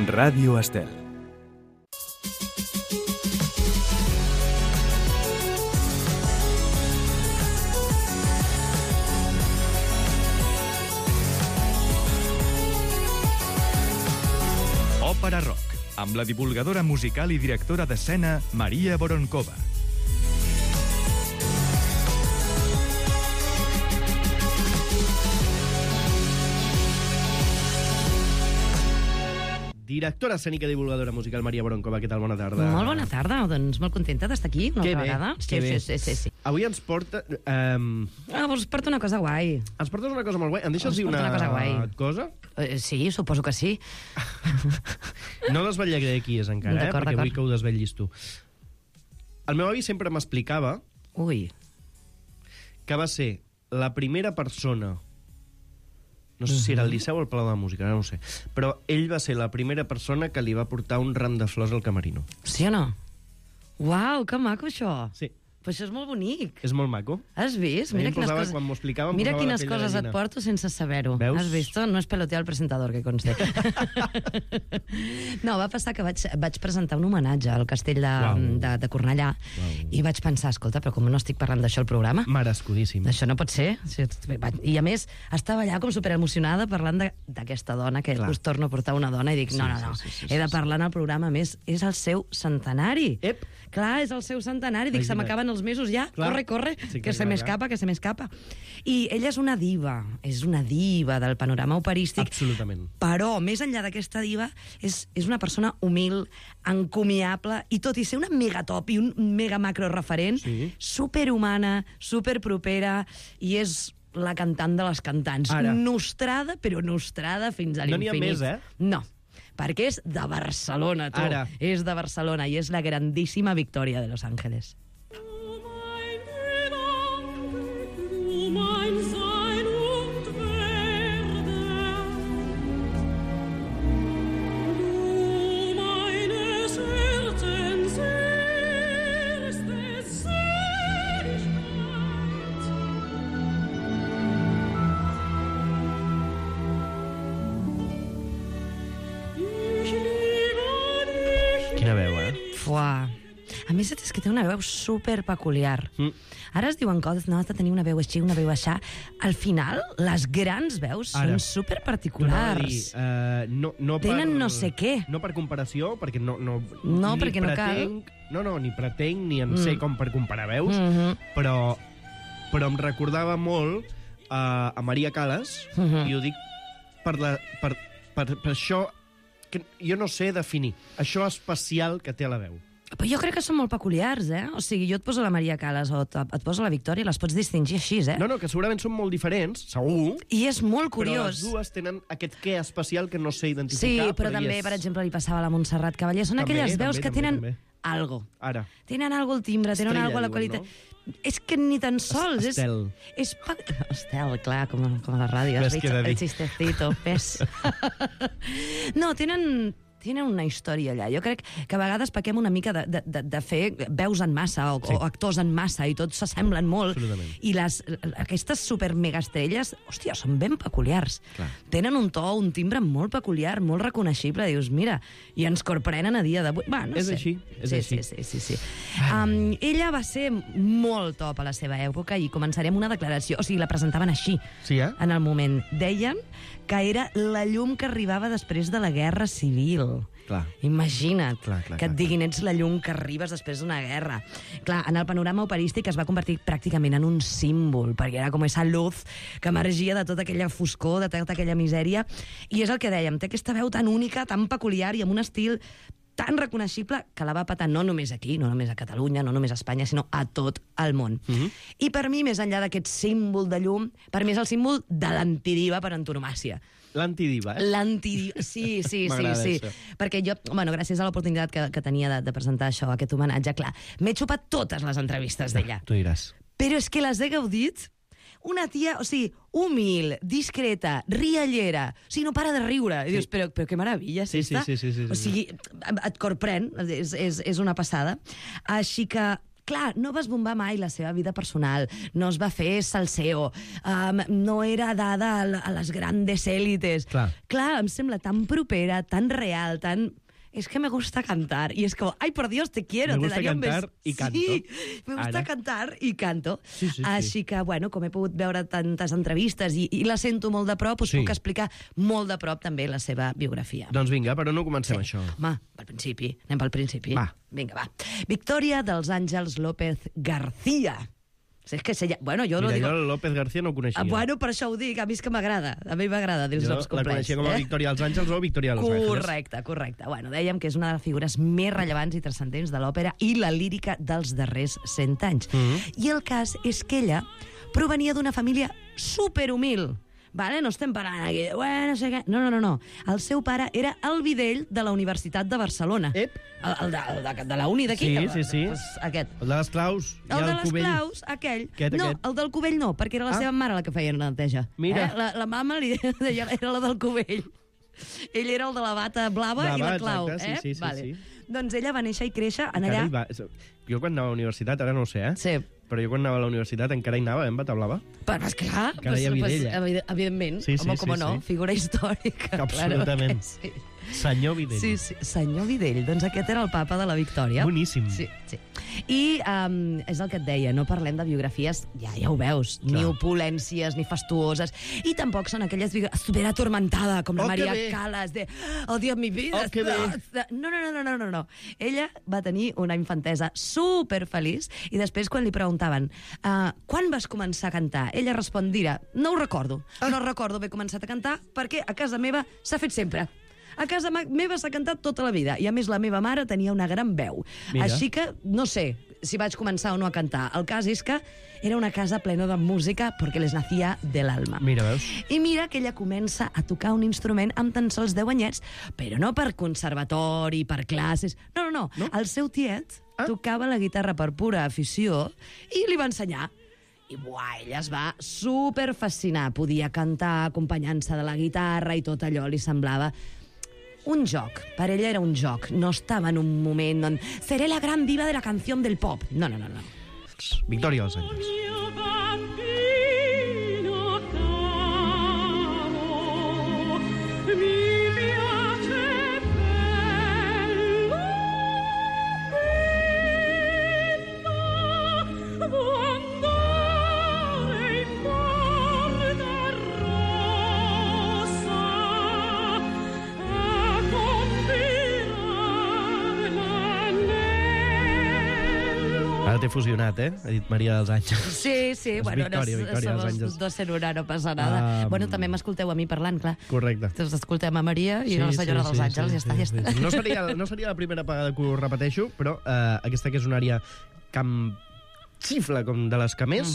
Ràdio Estel. Òpera Rock, amb la divulgadora musical i directora d'escena Maria Voronkova. Directora escènica divulgadora musical Maria Voronkova, què tal? Bona tarda. Molt bona tarda, doncs molt contenta d'estar aquí una altra vegada. Que bé. Sí. Avui ens porta... Vols portar una cosa guai? Ens portes una cosa molt guai. Em deixes dir una cosa guai. cosa? Sí, suposo que sí. No desvetllaré qui és encara, perquè vull que ho desvetllis tu. El meu avi sempre m'explicava que va ser la primera persona... No sé si era el Liceu o el Palau de la Música, no ho sé. Però ell va ser la primera persona que li va portar un ram de flors al camerino. Sí o no? Uau, que maco, això. Sí. Però això és molt bonic. És molt maco. Has vist? Mira quines coses, quan m'ho explicava, mira quines coses et porto sense saber-ho. Veus? Has vist? No és pelotear el presentador, que conste. No, va passar que vaig presentar un homenatge al castell de Cornellà i vaig pensar, escolta, però com no estic parlant d'això al programa? Merescudíssim. Això no pot ser. I a més, estava allà com superemocionada parlant d'aquesta dona, que us torno a portar una dona, i dic, no, he de parlar en el programa. A més, és el seu centenari. Ep! Clar, és el seu centenari. Dic, se m'acaben els mesos ja. Corre, sí, que se m'escapa. I ella és una diva del panorama operístic. Absolutament. Però, més enllà d'aquesta diva, és una persona humil, encomiable, i tot i ser una megatop i un mega macro referent, superhumana, superpropera, i és la cantant de les cantants. Ara. Nostrada, però nostrada fins a l'infinit. No n'hi ha més, No, perquè és de Barcelona, tu. Ara. És de Barcelona i és la grandíssima Victòria de Los Ángeles. Quina veu, Fuà. A més, és que té una veu super peculiar. Ara es diuen coses, no, has de tenir una veu així, una veu així. Al final, les grans veus són super particulars. Tenen no sé què. No per comparació, perquè no perquè no cal. Ni pretenc, ni en sé com per comparar veus, però em recordava molt a Maria Callas, i ho dic per això que jo no sé definir, això especial que té a la veu. Però jo crec que són molt peculiars, O sigui, jo et poso la Maria Callas o et poso la Victòria, les pots distingir així, No, que segurament són molt diferents, segur. I és molt curiós. Però les dues tenen aquest què especial que no sé identificar. Sí, però també, per exemple, li passava a la Montserrat Cavallé. Són aquelles veus que tenen algo. Ara. Tenen algo al timbre, tenen algo a la qualitat. És que ni tan sols... Estel. Estel, clar, com a la ràdio. Ves què he de dir. El chistecito, ves. No, tenen una història allà. Jo crec que a vegades pequem una mica de fer veus en massa o actors en massa i tots s'assemblen molt. Absolutament. I aquestes super megaestrelles, hòstia, són ben peculiars. Clar. Tenen un to, un timbre molt peculiar, molt reconeixible. Dius, mira, i ens corprenen a dia d'avui. No és sé. així, és així. Sí. Ella va ser molt top a la seva època i començarem una declaració. O sigui, la presentaven així, en el moment. Deien que era la llum que arribava després de la Guerra Civil. Clar. Imagina't que et diguin ets la llum que arribes després d'una guerra. Clar, en el panorama operístic es va convertir pràcticament en un símbol, perquè era com esa luz que emergia de tota aquella foscor, de tota aquella misèria, i és el que dèiem, té aquesta veu tan única, tan peculiar i amb un estil tan reconeixible que la va patar no només aquí, no només a Catalunya, no només a Espanya, sinó a tot el món. I per mi, més enllà d'aquest símbol de llum, per mi és el símbol de l'antidiva per antonomàsia. L'antidiva, L'antidiva, sí. Això. Perquè jo, gràcies a l'oportunitat que tenia de presentar això, aquest homenatge, clar, m'he xupat totes les entrevistes d'ella. Tu diràs. Però és que les he gaudit. Una tia, o sigui, humil, discreta, riallera, o sigui, no para de riure. I dius, però que meravella és esta. Sí. O sigui, et corprèn, és una passada. Així que Clar, no va esbombar mai la seva vida personal, no es va fer salseo, no era dada a les grandes élites. Clar, em sembla tan propera, tan real, tan... Es que me gusta cantar. Y es como, ay, por Dios, te quiero. Me gusta cantar i canto. Sí, me gusta cantar i canto. Així que, bueno, com he pogut veure tantes entrevistes i la sento molt de prop, us puc explicar molt de prop també la seva biografia. Doncs vinga, però no comencem això. Home, pel principi. Anem pel principi. Va. Vinga, va. Victoria dels Àngels López García. És que bueno, jo Mira, no digo... jo López García no ho coneixia. Bueno, per això ho dic, a mi és que m'agrada. A mi m'agrada dir els noms complets. Jo la coneixia com a Victòria dels Àngels o Victòria de los Ángeles. Correcte. Bueno, dèiem que és una de les figures més rellevants i transcendents de l'òpera i la lírica dels darrers 100 anys. I el cas és que ella provenia d'una família superhumil. Vale? No estem parlant aquí, bueno, no sé què... No. El seu pare era el videll de la Universitat de Barcelona. Ep. El de la uni d'aquí. Sí. Aquest. El de les claus. El de les claus, aquell. No, el del cubell no, perquè era la seva mare la que feia la neteja. Mira. La mama li deia, era la del cubell. Ell era el de la bata blava i la clau. Exacte, sí. Doncs ella va néixer i créixer en allà... Jo quan anava a la universitat, ara no ho sé, Sí. Però jo quan anava a la universitat encara hi anava, en bata blava. Però esclar, encara hi havia ella. Evidentment. Home, com no, figura històrica. Absolutament. Sí. Senyor Videll. Sí, senyor Videll. Doncs aquest era el papa de la Victòria. Boníssim. Sí. I és el que et deia, no parlem de biografies, ja ho veus, ni opulències, ni fastuoses, i tampoc són aquelles super atormentada, com la Maria Callas, de oh, Dios, mi vida... que bé. No. Ella va tenir una infantesa superfeliç, i després quan li preguntaven quan vas començar a cantar, ella respon, no ho recordo, no recordo haver començat a cantar perquè a casa meva s'ha fet sempre. A casa meva s'ha cantat tota la vida, i a més la meva mare tenia una gran veu. Mira. Així que no sé si vaig començar o no a cantar. El cas és que era una casa plena de música perquè les nacía del alma. Mira, veus? I mira que ella comença a tocar un instrument amb tan sols 10 anyets, però no per conservatori, per classes... No. El seu tiet tocava la guitarra per pura afició i li va ensenyar. I ella es va superfascinar. Podia cantar acompanyant-se de la guitarra i tot allò li semblava un joc. Per ella era un joc. No estava en un moment on seré la gran diva de la canción del pop. No. Victòria dels Àngels. Ara t'he fusionat, Ha dit Maria dels Àngels. Sí. Bueno, somos dos en una, no passa nada. Bueno, també m'escolteu a mi parlant, clar. Correcte. Ens escoltem a Maria i la senyora dels Àngels, ja està. No seria la primera vegada que ho repeteixo, però aquesta que és una àrea que em xifla com de les que més.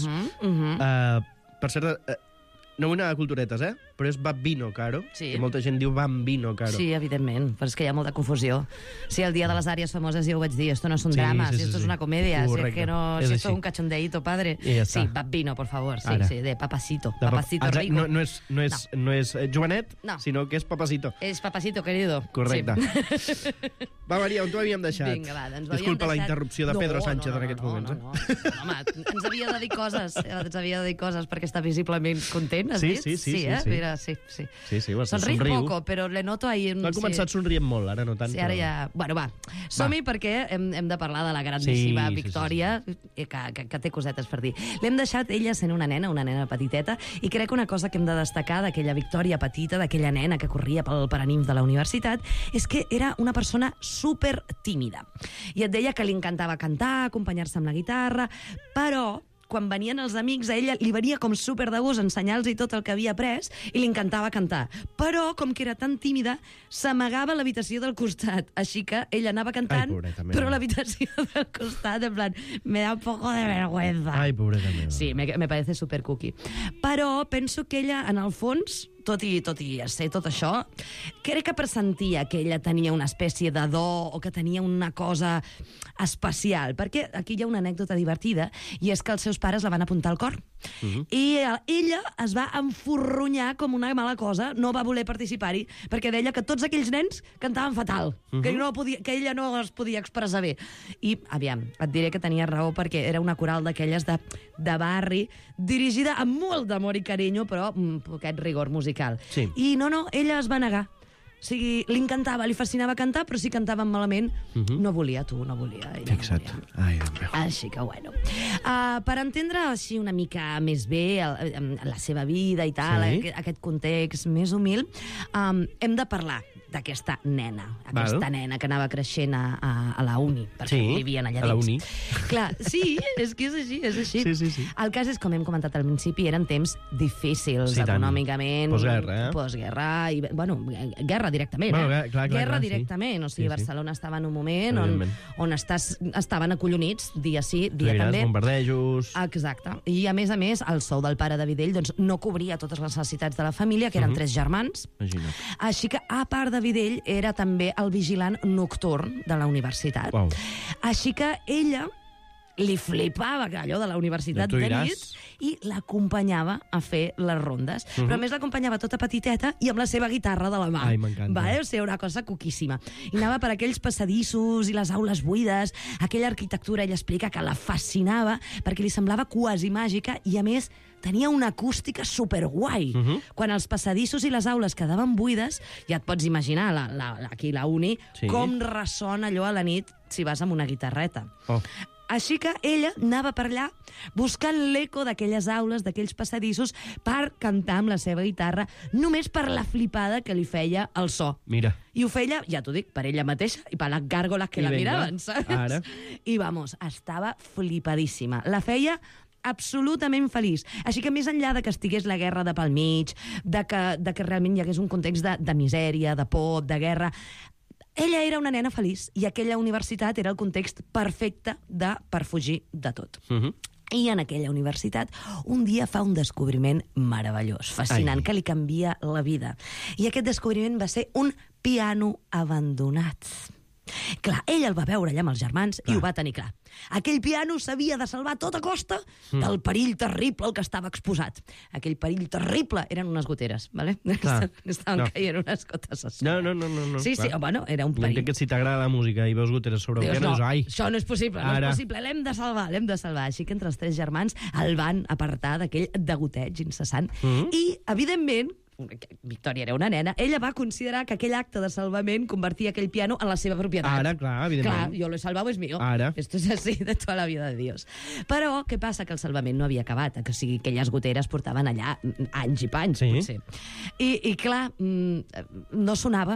Per cert, no vull anar a culturetes, però és Bambino Caro. Sí. Que molta gent diu Bambino Caro. Sí, evidentment, però és que hi ha molta confusió. Sí, el dia de les àrees famoses ja ho vaig dir, esto no es un drama, esto es una comedia, si es que no, si esto es un cachondeíto, padre. Sí, Bambino, por favor, sí, de papacito, papacito rico. No és Joanet, sinó que és papacito. És papacito, querido. Correcte. Va, Maria, on t'ho havíem deixat? Vinga, va, doncs ho havíem deixat... Disculpa la interrupció de Pedro Sánchez en aquests moments. No. Home, ens havia de dir coses, perquè està visiblement content, has dit? Sí. Mira, sí. Sonriu poco, però le noto ahí... Ha començat somrient molt, ara no tant. Sí, ara ja... Bueno, va, som-hi perquè hem de parlar de la grandíssima Victòria, que té cosetes per dir. L'hem deixat ella sent una nena petiteta, i crec que una cosa que hem de destacar d'aquella Victòria petita, d'aquella nena que corria pel Paranimf de la universitat, és que era una persona super tímida. I et deia que li encantava cantar, acompanyar-se amb la guitarra, però quan venien els amics, a ella li venia com super de gust ensenyar-los tot el que havia après i li encantava cantar. Però, com que era tan tímida, s'amagava a l'habitació del costat. Així que ella anava cantant, però a l'habitació del costat, en plan, me da un poco de vergüenza. Ai, pobreta meva. Sí, me parece super cookie. Però penso que ella, en el fons, tot i ser tot això, crec que pressentia que ella tenia una espècie de do o que tenia una cosa especial, perquè aquí hi ha una anècdota divertida, i és que els seus pares la van apuntar al cor. I ella es va enforronyar com una mala cosa, no va voler participar-hi, perquè deia que tots aquells nens cantaven fatal, que ella no es podia expressar bé. I, aviam, et diré que tenia raó, perquè era una coral d'aquelles de barri, dirigida amb molt d'amor i carinyo, però amb aquest rigor musical. Sí. I no, ella es va negar. O sigui, li encantava, li fascinava cantar, però si cantaven malament, no volia, no volia. Fixa't. No volia. Ai, Déu meu. Així que, bueno. Per entendre així una mica més bé la seva vida i tal, aquest context més humil, hem de parlar d'aquesta nena, nena que anava creixent a la uni, perquè vivien allà dins. A la uni. Clar, sí, és que és així, és així. Sí. El cas és, com hem comentat al principi, eren temps difícils econòmicament. Postguerra, Postguerra, i, bueno, guerra directament, guerra directament. O sigui, Barcelona estava en un moment on estaven acollonits, dia sí, dia també. Bombardejos... Exacte. I, a més, el sou del pare de Videll doncs, no cobria totes les necessitats de la família, que eren 3 germans. Imagina't. Així que, a part de Videll, era també el vigilant nocturn de la universitat. Wow. Així que ella li flipava allò de la universitat de nit i l'acompanyava a fer les rondes. Però a més l'acompanyava tota petiteta i amb la seva guitarra de la mà. Ai, m'encanta. O sigui, una cosa coquíssima. I anava per aquells passadissos i les aules buides, aquella arquitectura, ella explica que la fascinava perquè li semblava quasi màgica i, a més, tenia una acústica superguai. Quan els passadissos i les aules quedaven buides, ja et pots imaginar, aquí la uni, com ressona allò a la nit si vas amb una guitarreta. Així que ella anava per allà buscant l'eco d'aquelles aules, d'aquells passadissos, per cantar amb la seva guitarra, només per la flipada que li feia el so. Mira. I ho feia, ja t'ho dic, per ella mateixa i per les gàrgoles que la miraven, saps? Ara. I, vamos, estava flipadíssima. La feia absolutament feliç. Així que, més enllà de que estigués la guerra de pel mig, de que realment hi hagués un context de misèria, de por, de guerra, ella era una nena feliç i aquella universitat era el context perfecte per fugir de tot. I en aquella universitat un dia fa un descobriment meravellós, fascinant, que li canvia la vida. I aquest descobriment va ser un piano abandonat. Clar, ell el va veure allà amb els germans i ho va tenir clar. Aquell piano s'havia de salvar a tota costa del perill terrible al que estava exposat. Aquell perill terrible eren unes goteres, ¿vale? Estaven caient unes gotes a sobre. No. Sí, bueno, era un perill. Que si t'agrada la música i veus goteres sobre el piano, dius, ai... Això no és possible, no és possible, l'hem de salvar, l'hem de salvar. Així que entre els 3 germans el van apartar d'aquell degoteig incessant. I, evidentment, Victòria era una nena, ella va considerar que aquell acte de salvament convertia aquell piano en la seva propietat. Ara, clar, evidentment. Clar, jo lo he salvado, es mío. Ara. Esto es así de tota la vida de Dios. Però, què passa? Que el salvament no havia acabat, que sigui, aquelles goteres portaven allà anys i panys, potser. I clar, no sonava.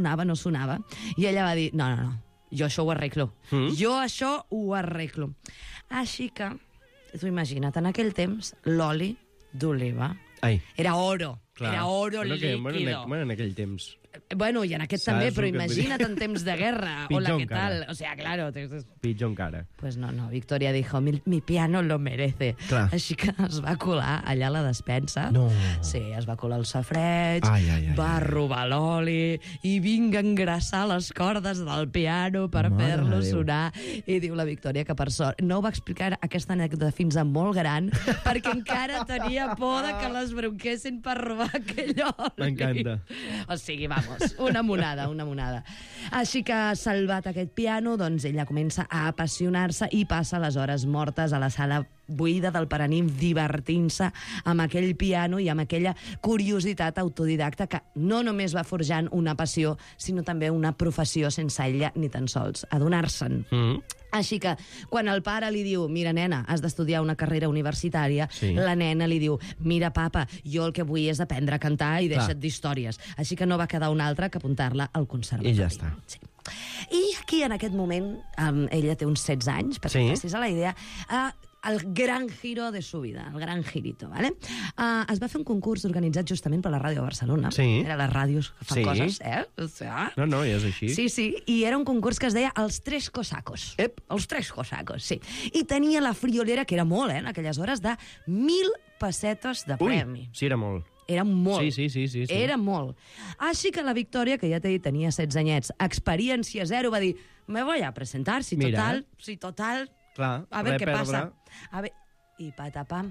I ella va dir, no, jo això ho arreglo. Jo això ho arreglo. Així que, tu imagina't, en aquell temps, l'oli d'oliva era oro. Clar. Era oro líquido. Bueno, en aquell temps. Bueno, i en aquest també, però imagina't en temps de guerra. Hola, ¿qué tal? O sea, claro. Pitjor encara. Pues no, Victoria dijo, mi piano lo merece. Clar. Així que es va colar allà a la despensa. No. Sí, es va colar el safreig, va robar l'oli i vinga engrassar les cordes del piano per fer-lo sonar. I diu la Victòria que, per sort, no ho va explicar aquesta anècdota fins a molt gran, perquè encara tenia por de que les bronquessin per robar aquell oli. M'encanta. O sigui, vamos, una monada. Així que, salvat aquest piano, doncs ella comença a apassionar-se i passa les hores mortes a la sala buida del Paraninf divertint-se amb aquell piano i amb aquella curiositat autodidacta que no només va forjant una passió, sinó també una professió sense ella ni tan sols adonar-se'n. Així que, quan el pare li diu, mira, nena, has d'estudiar una carrera universitària, la nena li diu, mira, papa, jo el que vull és aprendre a cantar i deixa't d'històries. Així que no va quedar una altra que apuntar-la al conservatori. I ja està. Sí. I aquí, en aquest moment, ella té uns 16 anys, per fer-se la idea, el gran giro de su vida, el gran girito, ¿vale? Es va fer un concurs organitzat justament per la Ràdio de Barcelona. Era les ràdios que fan coses, O sea... No, ja és així. Sí, i era un concurs que es deia Els Tres Cosacos. Els Tres Cosacos, sí. I tenia la friolera, que era molt, en aquelles hores, de 1.000 pessetes de premi. Sí, era molt. Era molt. Sí. Era molt. Així que la Victòria, que ja t'he dit, tenia 16 anyets, experiència zero, va dir, me voy a presentar, si total... Clar, a ver què passa. I patapam,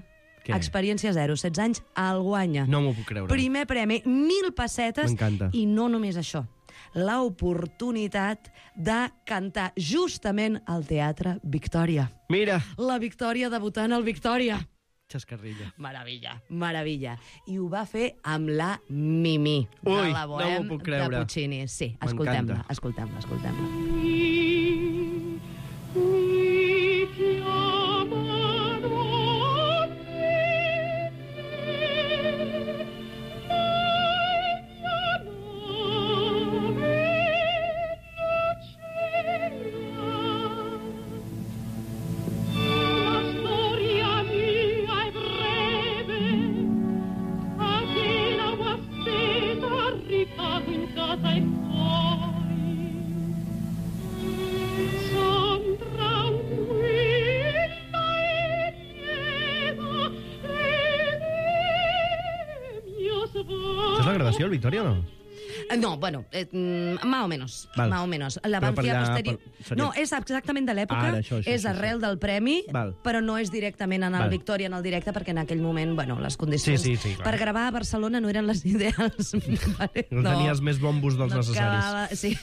Què? Experiència zero, 16 anys, el guanya. No m'ho puc creure. Primer premi, 1.000 pessetes. M'encanta. I no només això, l'oportunitat de cantar justament al Teatre Victòria. Mira! La Victòria debutant al Victòria. Xascarrilla. Meravella, meravella. I ho va fer amb la Mimi, Ui, de la no Bohème m'ho puc de creure. Puccini. Sí, M'encanta. escoltem-la. És la gravació, el Victòria, o no? No, bueno, más o menos. Val. Más o menos. La Però van per fer a allà, posterior. seria- No, és exactament de l'època, Ara, això, és arrel del premi, Val. però no és directament en el Val. Victòria, en el directe, perquè en aquell moment, bueno, les condicions Sí, clar. per gravar a Barcelona no eren les ideals. Vale? No tenies més bombos dels necessaris. quedava- Sí.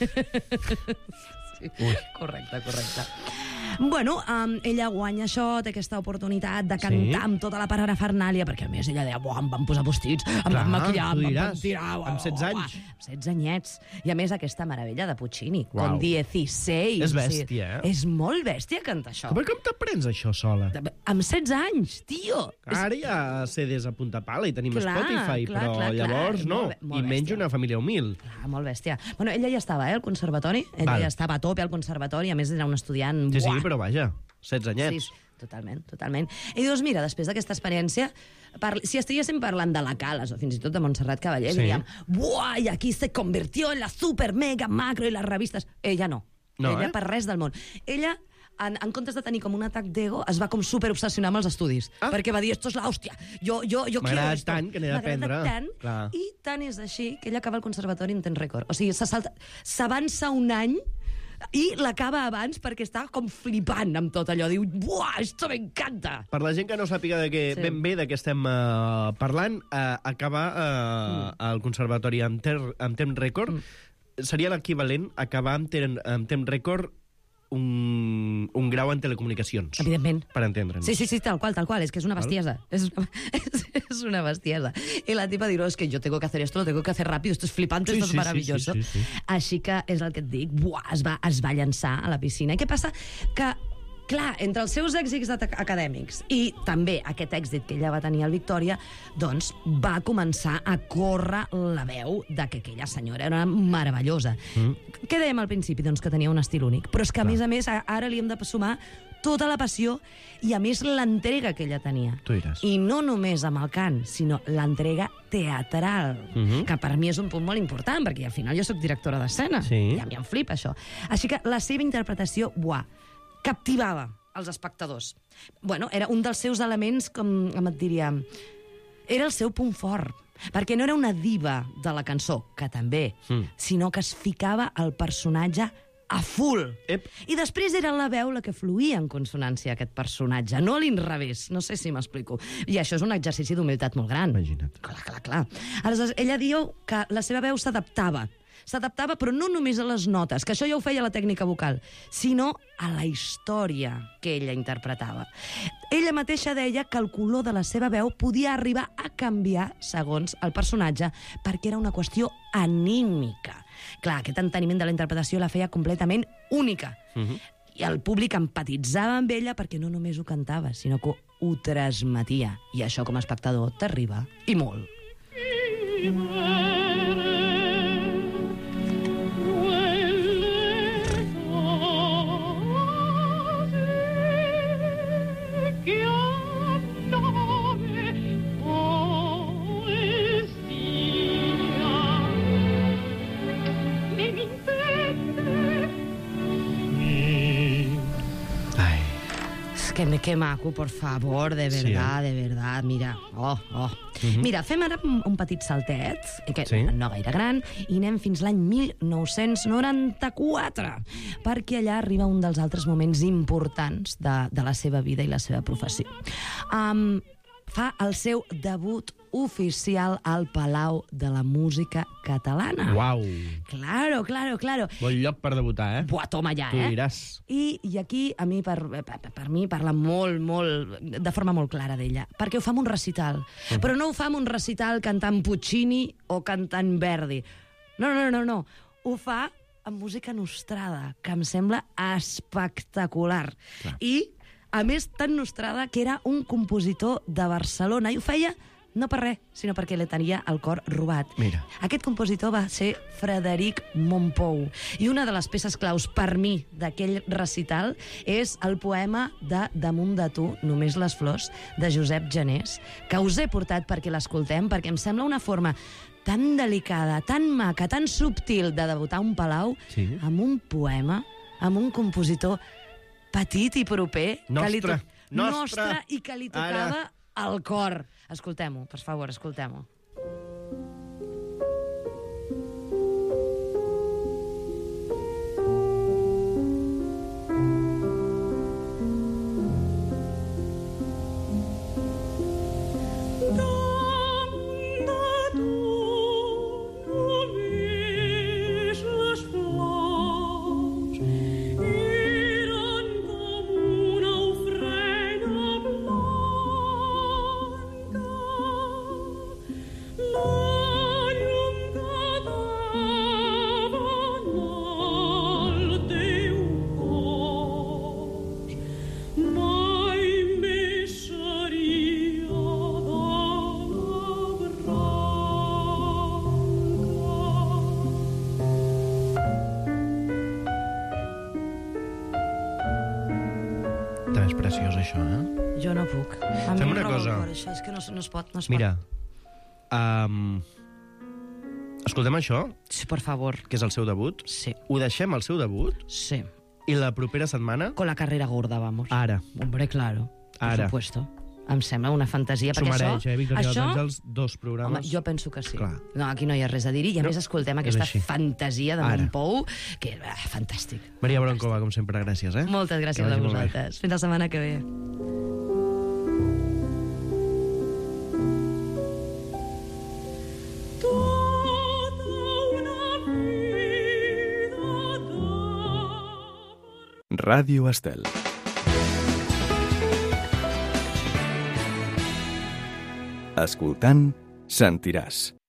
Sí. Correcte. Bueno, ella guanya això, té aquesta oportunitat de cantar Sí. amb tota la parafernàlia, perquè a més ella deia, em van posar vestits, em Clar, van maquillar, tu em van diràs, tirar... amb 16 anys. Amb 16 anyets. I a més aquesta meravella de Puccini, Uau. con 16. És bèstia, És molt bèstia cantar això. Com t'aprens això sola? Amb 16 anys, tio. Ara hi ha CDs a punta pala i tenim Clar, Spotify, clar, però clar, llavors no. molt I menys bèstia. una família humil. Clar, molt bèstia. Bueno, ella ja estava, al conservatori. Ella Val. ja estava a tope al conservatori. A més, era un estudiant... Sí, sí, buah, però vaja, 16 anyets. Sí, totalment. I dius, mira, després d'aquesta experiència, si estiguéssim parlant de la Calas o fins i tot de Montserrat Caballé, Sí. diríem, buah, i aquí se convirtió en la super mega macro i les revistes. Ella no. No, Ella eh? per res del món. Ella, en comptes de tenir com un atac d'ego, es va com superobsessionar amb els estudis. Perquè va dir, esto es la hòstia, jo quiero M'agrada esto. tant que n'he d'aprendre. M'agrada tant, Clar. i tant és així que ella acaba el conservatori en temps rècord. O sigui, s'avança un any i l'acaba abans perquè està com flipant amb tot allò. Diu, buah, esto me encanta. Per la gent que no sàpiga Sí. ben bé de què estem parlant, acabar al conservatori amb temps rècord seria l'equivalent a acabar amb temps rècord un grau en telecomunicacions. Evidentment. Per entendre'ns. Sí, tal cual. És que és una bestiesa. És una bestiesa. I la tipa dirà, es que yo tengo que hacer esto, lo tengo que hacer rápido, esto es flipante, Sí, esto es sí, maravilloso. sí. Així que és el que et dic, buah, es va llançar a la piscina. I què passa? Que clar, entre els seus èxits acadèmics i també aquest èxit que ella va tenir al Victòria, doncs va començar a córrer la veu de que aquella senyora era meravellosa. Què dèiem al principi? Doncs que tenia un estil únic. Però és que, a més, ara li hem de sumar tota la passió i, a més, l'entrega que ella tenia. Tu diràs. I no només amb el cant, sinó l'entrega teatral, que per mi és un punt molt important, perquè al final jo sóc directora d'escena, Sí. i a mi em flipa això. Així que la seva interpretació, captivava els espectadors. Bueno, era un dels seus elements, com et diria, era el seu punt fort, perquè no era una diva de la cançó, que també, sinó que es ficava el personatge a full. Ep. I després era la veu la que fluïa en consonància a aquest personatge, no a l'inrevés. No sé si m'explico. I això és un exercici d'humilitat molt gran. Imagina't. Clar. Aleshores, ella diu que la seva veu s'adaptava, però no només a les notes, que això ja ho feia la tècnica vocal, sinó a la història que ella interpretava. Ella mateixa deia que el color de la seva veu podia arribar a canviar segons el personatge perquè era una qüestió anímica. Clar, aquest enteniment de la interpretació la feia completament única. I el públic empatitzava amb ella perquè no només ho cantava, sinó que ho transmetia. I això, com a espectador, t'arriba, i molt. Ai, Que maco, por favor, de verdad, de verdad, mira. Mira, fem ara un petit saltet, que Sí. no gaire gran, i anem fins l'any 1994, perquè allà arriba un dels altres moments importants de la seva vida i la seva professió. fa el seu debut oficial al Palau de la Música Catalana. Uau! Claro. Bon lloc per debutar, eh? Buah, toma ja, Tu diràs. I aquí, a mi, per mi, parla molt, de forma molt clara d'ella, perquè ho fa amb un recital. Però no ho fa amb un recital cantant Puccini o cantant Verdi. No. Ho fa amb música nostrada, que em sembla espectacular. Clar. I, a més, tan nostrada que era un compositor de Barcelona, i ho feia no per res, sinó perquè li tenia el cor robat. Mira. Aquest compositor va ser Frederic Mompou. I una de les peces claus per mi d'aquell recital és el poema de Damunt de tu, només les flors, de Josep Janés, que us he portat perquè l'escoltem, perquè em sembla una forma tan delicada, tan maca, tan subtil de debutar un palau, Sí. amb un poema, amb un compositor petit i proper, nostre i que li tocava al cor. Escoltem-ho, per favor, escoltem-ho. També és preciós, això, eh? Jo no puc. A Fem mi una em roba cosa. el cor, això. És que no es pot. Mira, escoltem això, Sí, per favor. que és el seu debut. Sí. Ho deixem al seu debut Sí. i la propera setmana, Con la carrera gorda, vamos. ara. Hombre, claro. Ara. Por supuesto. Em sembla una fantasia, S'ho perquè mereix, Victòria dels això... Àngels, 2 Home, programes. jo penso que sí. Clar. No, aquí no hi ha res a dir-hi, i a No, més escoltem és aquesta així. fantasia de Ara. Montpou, que fantàstic. Maria Broncova, com sempre, gràcies, eh? Moltes Que gràcies a vagi molt bé. vosaltres. Fins la setmana que ve. Ràdio Estel. Escoltant, sentiràs.